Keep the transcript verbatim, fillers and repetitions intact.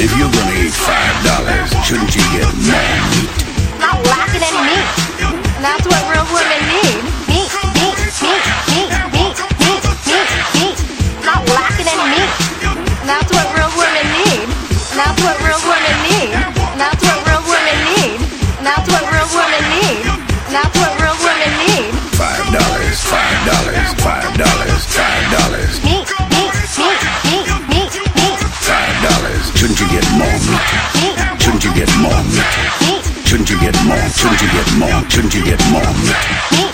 If you're gonna eat five dollars, shouldn't you get more meat? Not lacking any meat. And that's what real women need. Meat, meat, meat, meat, meat, meat, meat, meat. Not lacking any meat. And that's what real women need. And that's what real women need. And that's what real women need. And that's what real women need. And that's what real women need. Five dollars, five dollars, five dollars, five dollars. Meat, meat, meat, meat, meat, meat. Five dollars. Shouldn't you get more meat? Meat, Shouldn't you get more meat? meat, Shouldn't you get more? Shouldn't you get more? Shouldn't you get more meat? meat.